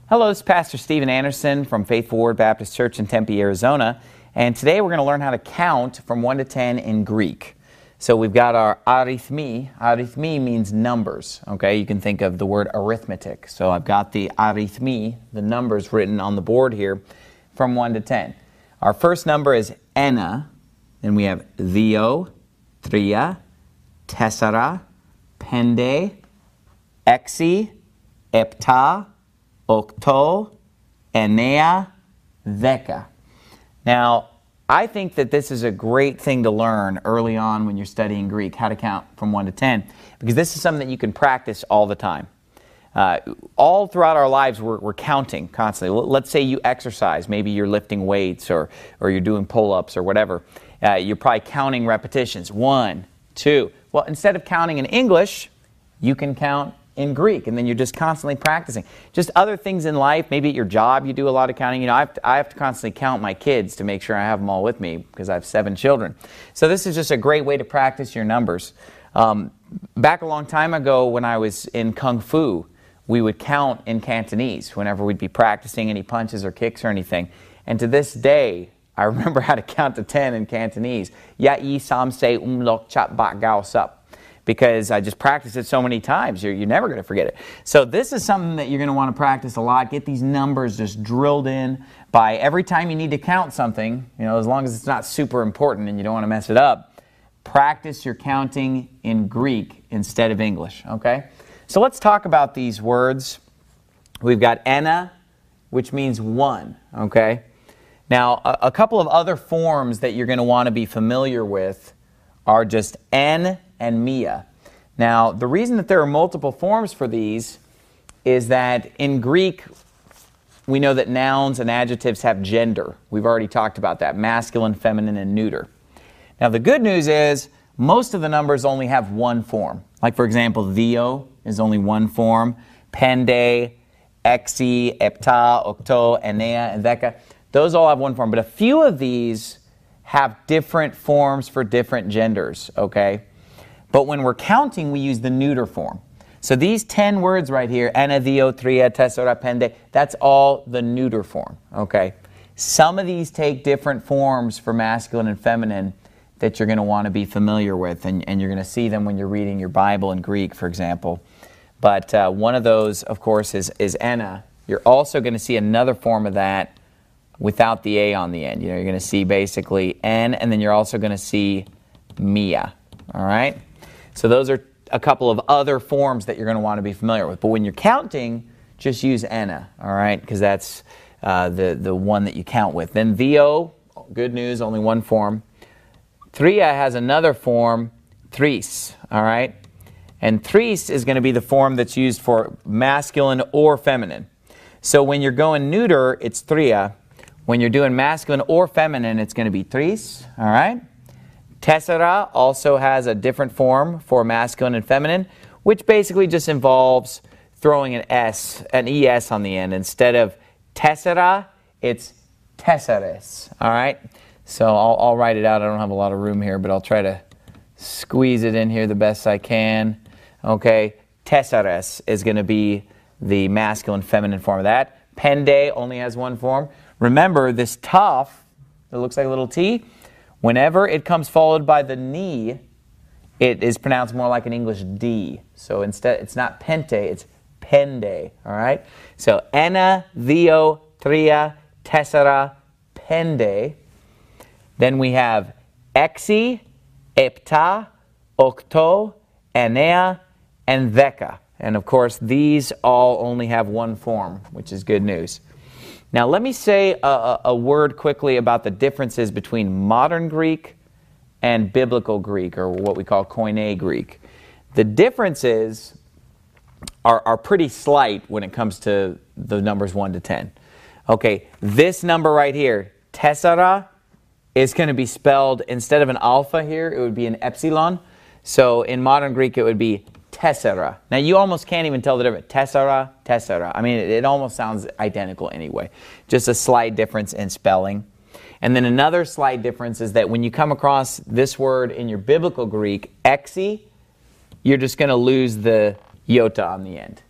Hello, this is Pastor Steven Anderson from Faithful Word Baptist Church in Tempe, Arizona. And today we're going to learn how to count from 1 to 10 in Greek. So we've got our arithmi. Arithmi means numbers, okay? You can think of the word arithmetic. So I've got the arithmi, the numbers written on the board here, from 1 to 10. Our first number is ena. Then we have δύο, τρία, τέσσερα, πέντε, έξι, επτά, οκτώ, εννέα, δέκα. Now, I think that this is a great thing to learn early on when you're studying Greek, how to count from 1 to 10, because this is something that you can practice all the time. All throughout our lives, we're counting constantly. Let's say you exercise. Maybe you're lifting weights or you're doing pull-ups or whatever. You're probably counting repetitions. 1, 2. Well, instead of counting in English, you can count in Greek, and then you're just constantly practicing. Just other things in life, maybe at your job you do a lot of counting. You know, I have to constantly count my kids to make sure I have them all with me because I have 7 children. So this is just a great way to practice your numbers. Back a long time ago when I was in Kung Fu, we would count in Cantonese whenever we'd be practicing any punches or kicks or anything. And to this day, I remember how to count to 10 in Cantonese. Ya yi sam se lok chat bak gao sup. Because I just practiced it so many times, you're never going to forget it. So this is something that you're going to want to practice a lot. Get these numbers just drilled in by every time you need to count something, you know, as long as it's not super important and you don't want to mess it up, practice your counting in Greek instead of English, okay? So let's talk about these words. We've got ena, which means 1, okay? Now, a couple of other forms that you're going to want to be familiar with are just en and mia. Now, the reason that there are multiple forms for these is that in Greek, we know that nouns and adjectives have gender. We've already talked about that, masculine, feminine, and neuter. Now, the good news is most of the numbers only have one form. Like, for example, δύο is only one form. Pende, έξι, επτά, οκτώ, εννέα, and δέκα. Those all have one form. But a few of these have different forms for different genders, okay? But when we're counting, we use the neuter form. So these 10 words right here, ena, δύο, τρία, τέσσερα, πέντε, that's all the neuter form, okay? Some of these take different forms for masculine and feminine that you're going to want to be familiar with, and you're going to see them when you're reading your Bible in Greek, for example. But one of those, of course, is ena. You're also going to see another form of that without the A on the end. You know, you're going to see basically en, and then you're also going to see mia, all right? So those are a couple of other forms that you're going to want to be familiar with. But when you're counting, just use ena, all right? Because that's the one that you count with. Then δύο, good news, only one form. Τρία has another form, τρεις, all right? And τρεις is going to be the form that's used for masculine or feminine. So when you're going neuter, it's τρία. When you're doing masculine or feminine, it's going to be τρεις, all right? Τέσσερα also has a different form for masculine and feminine, which basically just involves throwing an es on the end. Instead of τέσσερα, it's τέσσερες, all right? So I'll write it out. I don't have a lot of room here, but I'll try to squeeze it in here the best I can. Okay, τέσσερες is going to be the masculine, feminine form of that. Pende only has one form. Remember, this taf, that looks like a little T, whenever it comes followed by the ni, it is pronounced more like an English D. So instead, it's not pente, it's pende, all right? So, ena, δύο, τρία, τέσσερα, pende. Then we have έξι, επτά, οκτώ, εννέα, and δέκα. And of course, these all only have one form, which is good news. Now, let me say a word quickly about the differences between modern Greek and biblical Greek, or what we call Koine Greek. The differences are pretty slight when it comes to the numbers 1 to 10. Okay, this number right here, tessera, is going to be spelled, instead of an alpha here, it would be an epsilon. So in modern Greek, it would be tessera. Now, you almost can't even tell the difference. Tessera, tessera. I mean, it almost sounds identical anyway. Just a slight difference in spelling. And then another slight difference is that when you come across this word in your biblical Greek, exi, you're just going to lose the iota on the end.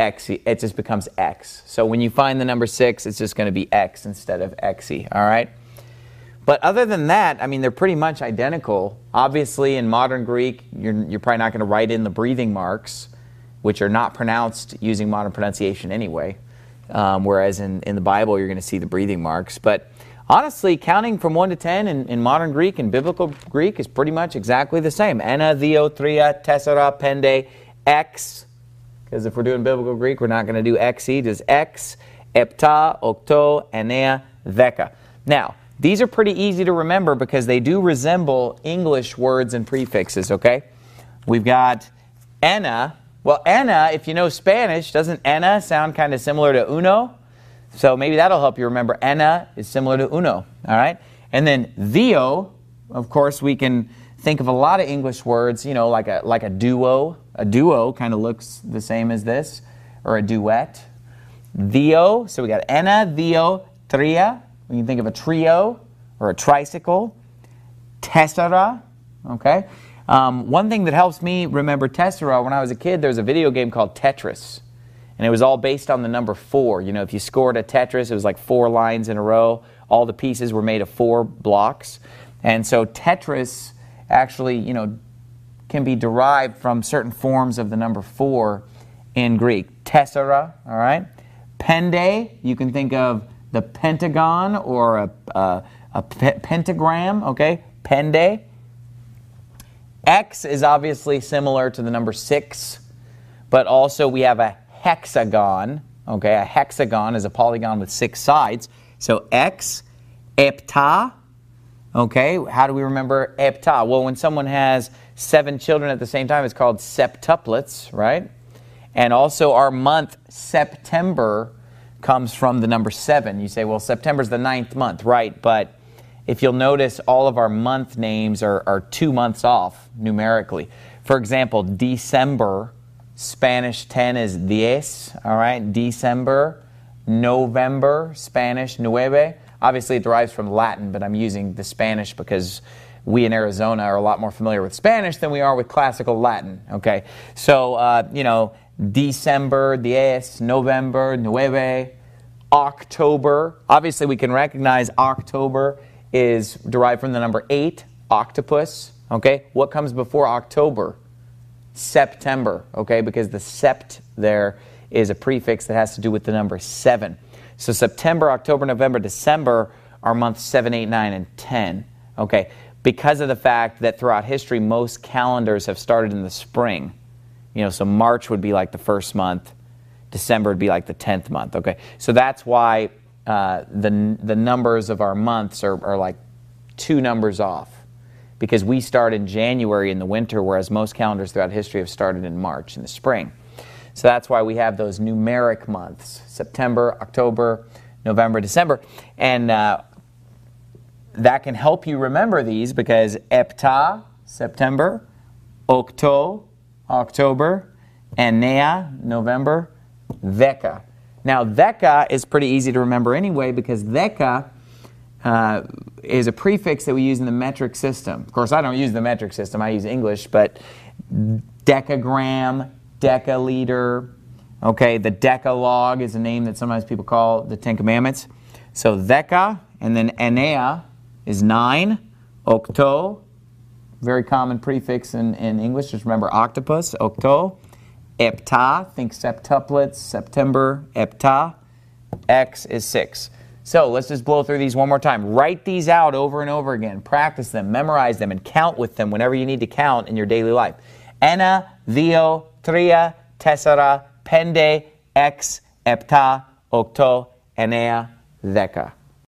X, it just becomes X. So when you find the number 6, it's just going to be X instead of Xe, all right? But other than that, I mean, they're pretty much identical. Obviously, in modern Greek, you're probably not going to write in the breathing marks, which are not pronounced using modern pronunciation anyway, whereas in the Bible, you're going to see the breathing marks. But honestly, counting from 1 to 10 in modern Greek and biblical Greek is pretty much exactly the same. Ena, δύο, τρία, τέσσερα, πέντε, X. Because if we're doing biblical Greek, we're not going to do Xe, just X, epta, octo, enea, δέκα. Now, these are pretty easy to remember because they do resemble English words and prefixes, okay? We've got ena. Well, ena, if you know Spanish, doesn't ena sound kind of similar to uno? So maybe that'll help you remember. Ena is similar to uno, all right? And then δύο, of course, we can think of a lot of English words, you know, like a duo. A duo kind of looks the same as this, or a duet. Δύο, so we got ena, δύο, τρία. We can think of a trio or a tricycle. Tessera, okay? One thing that helps me remember tessera, when I was a kid, there was a video game called Tetris. And it was all based on the number 4. You know, if you scored a Tetris, it was like 4 lines in a row. All the pieces were made of 4 blocks. And so Tetris actually, you know, can be derived from certain forms of the number 4 in Greek. Tessera, all right? Pende, you can think of the pentagon or a pentagram, okay? Pende. X is obviously similar to the number 6, but also we have a hexagon, okay? A hexagon is a polygon with 6 sides. So X, epta, okay? How do we remember epta? Well, when someone has 7 children at the same time, it's called septuplets, right? And also our month, September, comes from the number 7. You say, well, September's the 9th month, right? But if you'll notice, all of our month names are 2 months off numerically. For example, December, Spanish 10 is diez, all right? December. November, Spanish, nueve. Obviously, it derives from Latin, but I'm using the Spanish because we in Arizona are a lot more familiar with Spanish than we are with classical Latin, okay? So, you know, December, diez, November, nueve, October. Obviously, we can recognize October is derived from the number 8, octopus, okay? What comes before October? September, okay? Because the sept there is a prefix that has to do with the number 7. So September, October, November, December are months 7, 8, 9, and 10, okay? Because of the fact that throughout history, most calendars have started in the spring. You know, so March would be like the first month. December would be like the 10th month, okay? So that's why the numbers of our months are like 2 numbers off. Because we start in January in the winter, whereas most calendars throughout history have started in March in the spring. So that's why we have those numeric months, September, October, November, December. And that can help you remember these because epta, September, octo, October, enea, November, δέκα. Now, δέκα is pretty easy to remember anyway because δέκα is a prefix that we use in the metric system. Of course, I don't use the metric system, I use English, but decagram, decaliter, okay, the Decalogue is a name that sometimes people call the 10 Commandments. So δέκα, and then enea is 9, octo, very common prefix in English, just remember octopus, octo, epta, think septuplets, September, epta, X is 6. So let's just blow through these one more time. Write these out over and over again. Practice them, memorize them, and count with them whenever you need to count in your daily life. Ena, δύο, τρία, τέσσερα, πέντε, X, epta, octo, enea, δέκα.